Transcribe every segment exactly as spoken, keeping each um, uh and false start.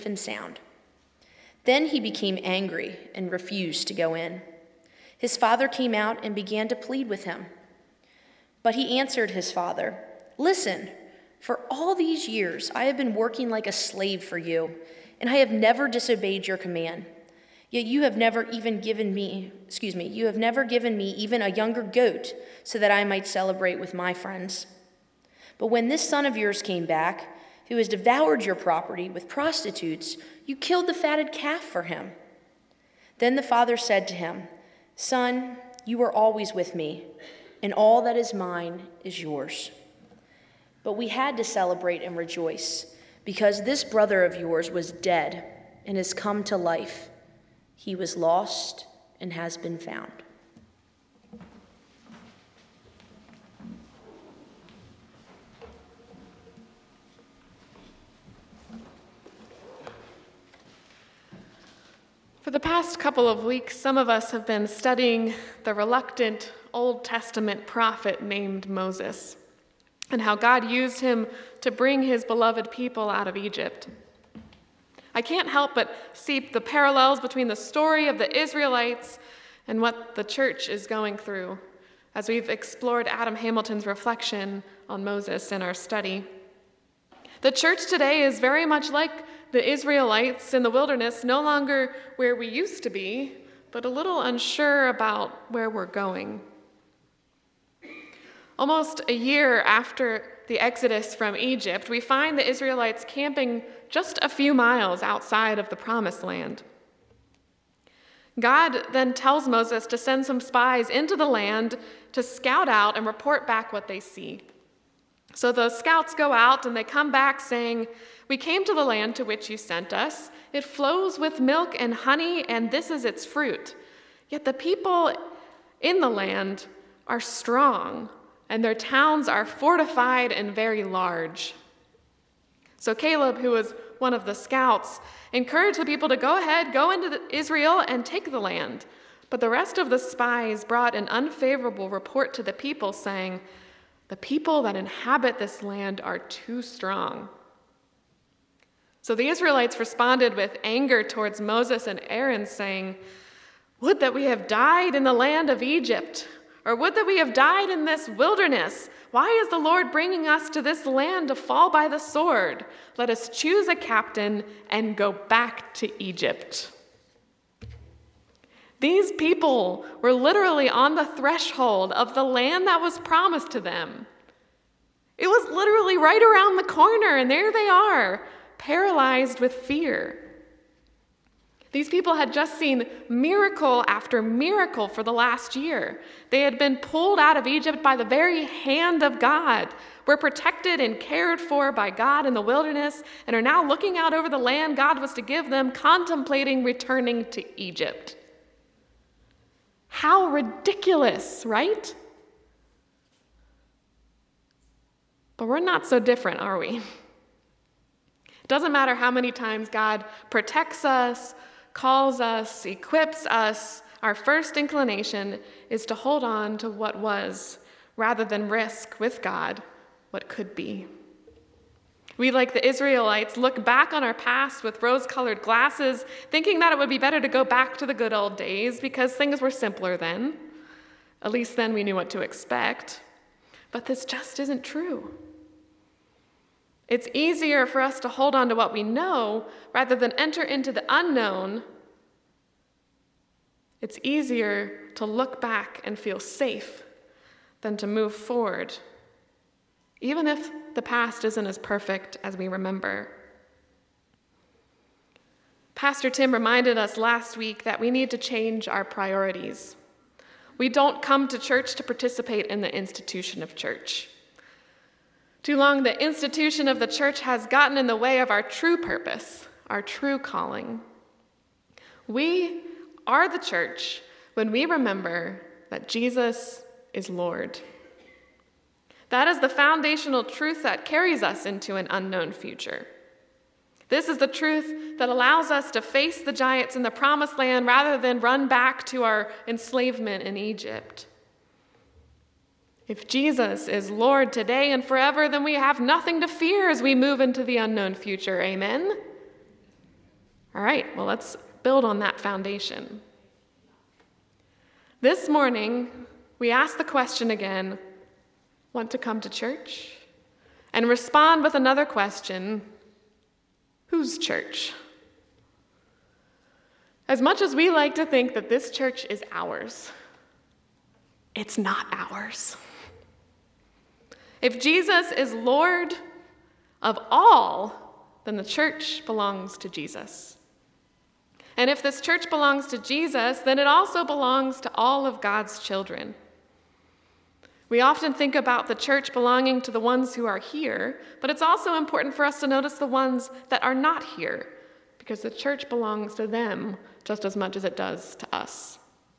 and sound. Then he became angry and refused to go in. His father came out and began to plead with him. But he answered his father, "Listen, for all these years I have been working like a slave for you, and I have never disobeyed your command. Yet you have never even given me, excuse me, you have never given me even a younger goat so that I might celebrate with my friends. But when this son of yours came back, who has devoured your property with prostitutes, you killed the fatted calf for him." Then the father said to him, "Son, you are always with me, and all that is mine is yours. But we had to celebrate and rejoice, because this brother of yours was dead and has come to life. He was lost and has been found." For the past couple of weeks, some of us have been studying the reluctant Old Testament prophet named Moses and how God used him to bring his beloved people out of Egypt. I can't help but see the parallels between the story of the Israelites and what the church is going through as we've explored Adam Hamilton's reflection on Moses in our study. The church today is very much like the Israelites in the wilderness, no longer where we used to be, but a little unsure about where we're going. Almost a year after the Exodus from Egypt, we find the Israelites camping just a few miles outside of the Promised Land. God then tells Moses to send some spies into the land to scout out and report back what they see. So the scouts go out and they come back saying, "We came to the land to which you sent us. It flows with milk and honey, and this is its fruit. Yet the people in the land are strong, and their towns are fortified and very large." So Caleb, who was one of the scouts, encouraged the people to go ahead, go into the Israel and take the land. But the rest of the spies brought an unfavorable report to the people saying, "The people that inhabit this land are too strong." So the Israelites responded with anger towards Moses and Aaron, saying, "Would that we have died in the land of Egypt, or would that we have died in this wilderness. Why is the Lord bringing us to this land to fall by the sword? Let us choose a captain and go back to Egypt." These people were literally on the threshold of the land that was promised to them. It was literally right around the corner, and there they are, paralyzed with fear. These people had just seen miracle after miracle for the last year. They had been pulled out of Egypt by the very hand of God, were protected and cared for by God in the wilderness, and are now looking out over the land God was to give them, contemplating returning to Egypt. How ridiculous, right? But we're not so different, are we? It doesn't matter how many times God protects us, calls us, equips us, our first inclination is to hold on to what was rather than risk with God what could be. We, like the Israelites, look back on our past with rose-colored glasses, thinking that it would be better to go back to the good old days because things were simpler then. At least then we knew what to expect. But this just isn't true. It's easier for us to hold on to what we know rather than enter into the unknown. It's easier to look back and feel safe than to move forward, even if the past isn't as perfect as we remember. Pastor Tim reminded us last week that we need to change our priorities. We don't come to church to participate in the institution of church. Too long, the institution of the church has gotten in the way of our true purpose, our true calling. We are the church when we remember that Jesus is Lord. That is the foundational truth that carries us into an unknown future. This is the truth that allows us to face the giants in the Promised Land rather than run back to our enslavement in Egypt. If Jesus is Lord today and forever, then we have nothing to fear as we move into the unknown future. Amen? All right, well, let's build on that foundation. This morning, we ask the question again, want to come to church? And respond with another question, whose church? As much as we like to think that this church is ours, it's not ours. If Jesus is Lord of all, then the church belongs to Jesus. And if this church belongs to Jesus, then it also belongs to all of God's children. We often think about the church belonging to the ones who are here, but it's also important for us to notice the ones that are not here, because the church belongs to them just as much as it does to us.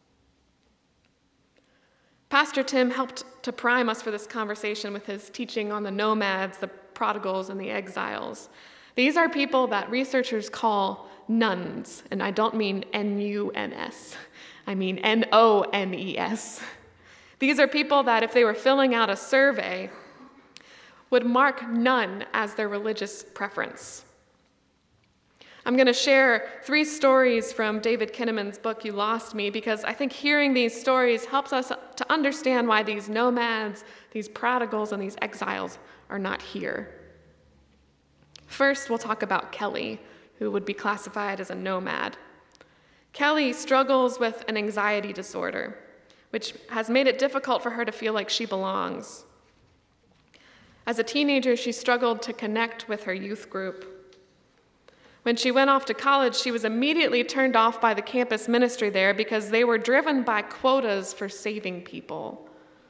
Pastor Tim helped to prime us for this conversation with his teaching on the nomads, the prodigals, and the exiles. These are people that researchers call nuns, and I don't mean N U N S. I mean N O N E S. These are people that, if they were filling out a survey, would mark none as their religious preference. I'm going to share three stories from David Kinnaman's book, You Lost Me, because I think hearing these stories helps us to understand why these nomads, these prodigals, and these exiles are not here. First, we'll talk about Kelly, who would be classified as a nomad. Kelly struggles with an anxiety disorder, which has made it difficult for her to feel like she belongs. As a teenager, she struggled to connect with her youth group. When she went off to college, she was immediately turned off by the campus ministry there because they were driven by quotas for saving people.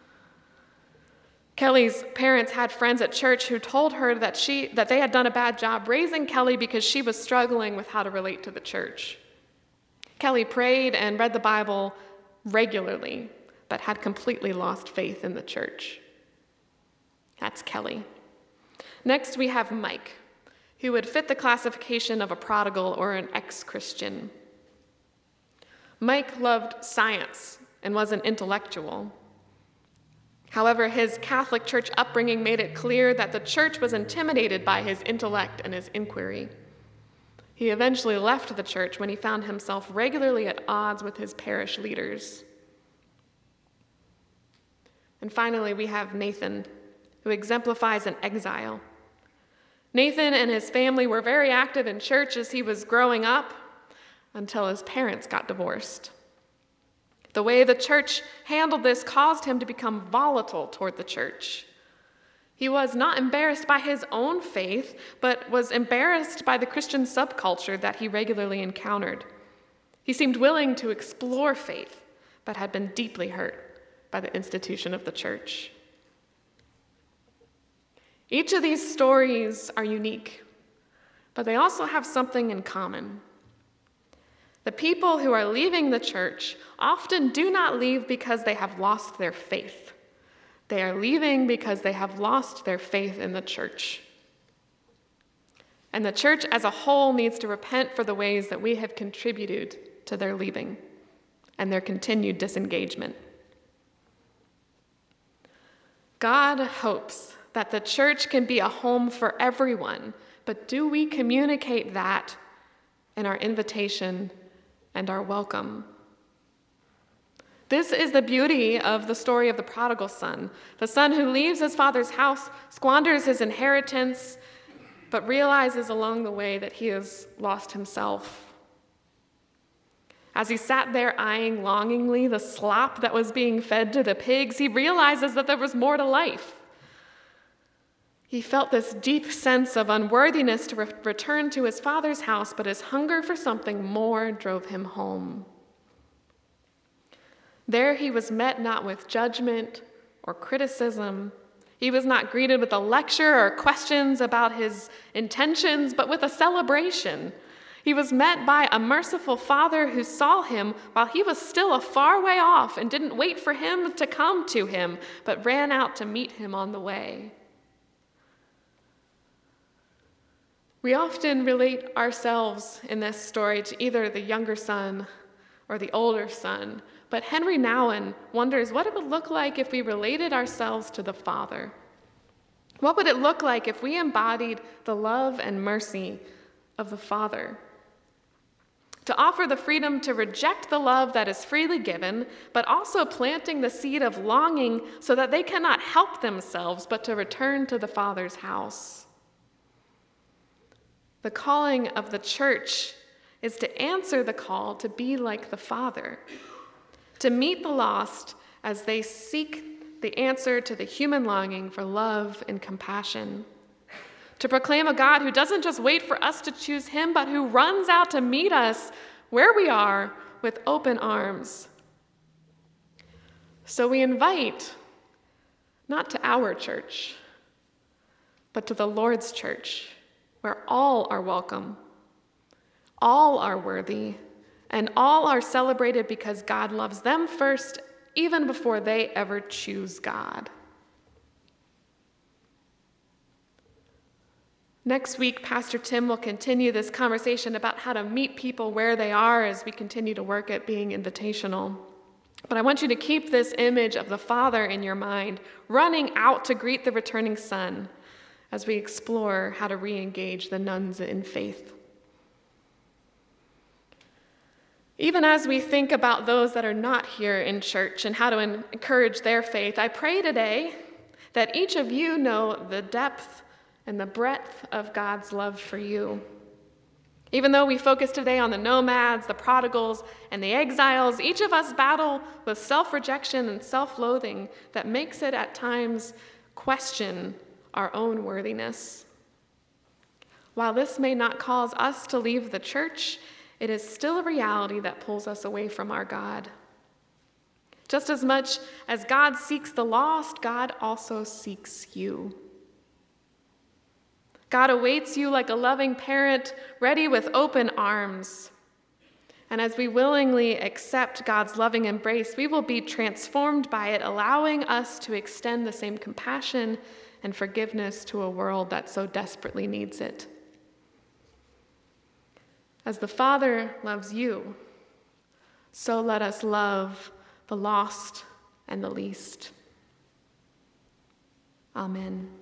Kelly's parents had friends at church who told her that she that they had done a bad job raising Kelly because she was struggling with how to relate to the church. Kelly prayed and read the Bible regularly, but had completely lost faith in the church. That's Kelly. Next, we have Mike, who would fit the classification of a prodigal or an ex-Christian. Mike loved science and was an intellectual. However, his Catholic Church upbringing made it clear that the church was intimidated by his intellect and his inquiry. He eventually left the church when he found himself regularly at odds with his parish leaders. And finally, we have Nathan, who exemplifies an exile. Nathan and his family were very active in church as he was growing up until his parents got divorced. The way the church handled this caused him to become volatile toward the church. He was not embarrassed by his own faith, but was embarrassed by the Christian subculture that he regularly encountered. He seemed willing to explore faith, but had been deeply hurt by the institution of the church. Each of these stories are unique, but they also have something in common. The people who are leaving the church often do not leave because they have lost their faith. They are leaving because they have lost their faith in the church. And the church as a whole needs to repent for the ways that we have contributed to their leaving and their continued disengagement. God hopes that the church can be a home for everyone, but do we communicate that in our invitation and our welcome? This is the beauty of the story of the prodigal son, the son who leaves his father's house, squanders his inheritance, but realizes along the way that he has lost himself. As he sat there eyeing longingly the slop that was being fed to the pigs, he realizes that there was more to life. He felt this deep sense of unworthiness to re- return to his father's house, but his hunger for something more drove him home. There he was met not with judgment or criticism. He was not greeted with a lecture or questions about his intentions, but with a celebration. He was met by a merciful father who saw him while he was still a far way off and didn't wait for him to come to him, but ran out to meet him on the way. We often relate ourselves in this story to either the younger son or the older son, but Henry Nouwen wonders what it would look like if we related ourselves to the Father. What would it look like if we embodied the love and mercy of the Father? to offer the freedom to reject the love that is freely given, but also planting the seed of longing so that they cannot help themselves but to return to the Father's house. The calling of the church is to answer the call to be like the Father, to meet the lost as they seek the answer to the human longing for love and compassion, to proclaim a God who doesn't just wait for us to choose him, but who runs out to meet us where we are with open arms. So we invite, not to our church, but to the Lord's church, where all are welcome, all are worthy, and all are celebrated because God loves them first, even before they ever choose God. Next week, Pastor Tim will continue this conversation about how to meet people where they are as we continue to work at being invitational. But I want you to keep this image of the Father in your mind, running out to greet the returning Son as we explore how to re-engage the nuns in faith. Even as we think about those that are not here in church and how to encourage their faith, I pray today that each of you know the depth and the breadth of God's love for you. Even though we focus today on the nomads, the prodigals, and the exiles, each of us battle with self-rejection and self-loathing that makes it at times question our own worthiness. While this may not cause us to leave the church, it is still a reality that pulls us away from our God. Just as much as God seeks the lost, God also seeks you. God awaits you like a loving parent, ready with open arms. And as we willingly accept God's loving embrace, we will be transformed by it, allowing us to extend the same compassion and forgiveness to a world that so desperately needs it. As the Father loves you, so let us love the lost and the least. Amen.